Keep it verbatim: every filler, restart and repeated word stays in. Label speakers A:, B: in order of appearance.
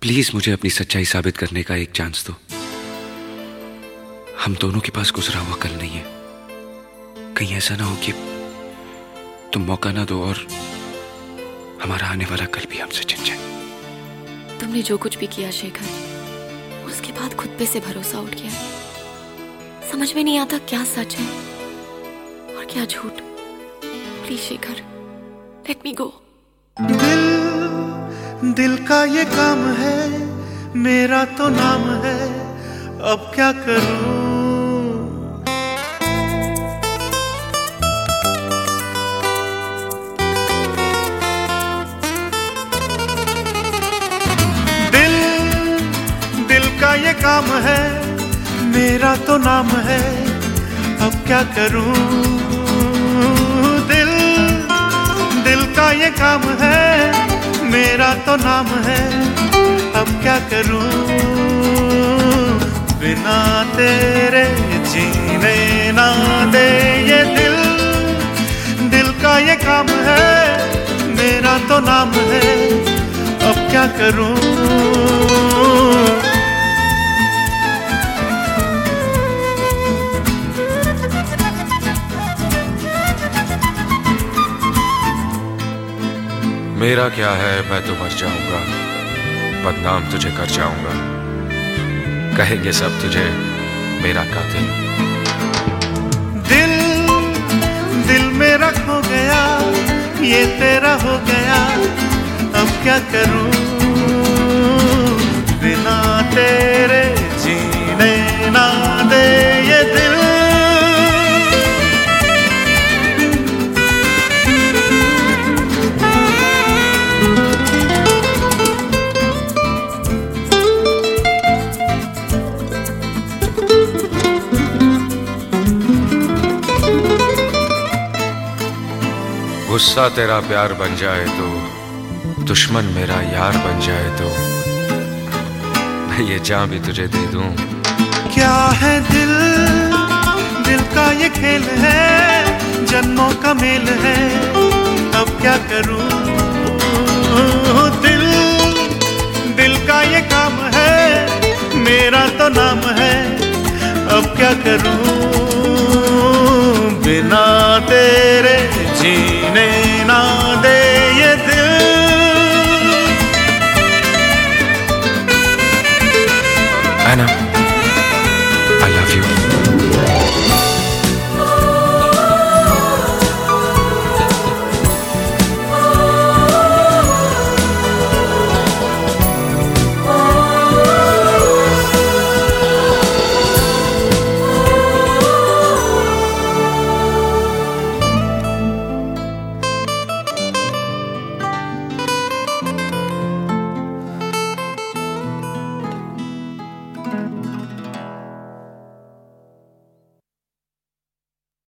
A: Please मुझे अपनी सच्चाई साबित करने का एक चांस दो। हम दोनों के पास गुजरा हुआ कल नहीं है। कहीं ऐसा ना हो कि तुम मौका ना दो और हमारा आने वाला कल भी हमसे छिन जाए।
B: तुमने जो कुछ भी किया शेखर, उसके बाद खुद पे से भरोसा उठ गया। समझ में नहीं आता क्या सच है और क्या झूठ। Please Shekhar, let me go.
C: दिल दिल का ये काम है, मेरा तो नाम है, अब क्या करूं। दिल दिल का ये काम है, मेरा तो नाम है, अब क्या करूं। दिल दिल का ये काम है, मेरा तो नाम है, अब क्या करूं। बिना तेरे जीने ना दे ये दिल। दिल का ये काम है, मेरा तो नाम है, अब क्या करूं।
D: मेरा क्या है, मैं तो मर जाऊंगा, बदनाम तुझे कर जाऊंगा, कहेंगे सब तुझे मेरा कातिल।
C: दिल दिल मेरा खो गया, ये तेरा हो गया, अब क्या करूं। बिना तेरे जीने ना दे ये दिल।
D: गुस्सा तेरा प्यार बन जाए तो, दुश्मन मेरा यार बन जाए तो, मैं ये जान भी तुझे दे दूं।
C: क्या है दिल, दिल का ये खेल है, जन्मों का मेल है, अब क्या करूं। दिल दिल का ये काम है, मेरा तो नाम है, अब क्या करूं। बिना तेरे जी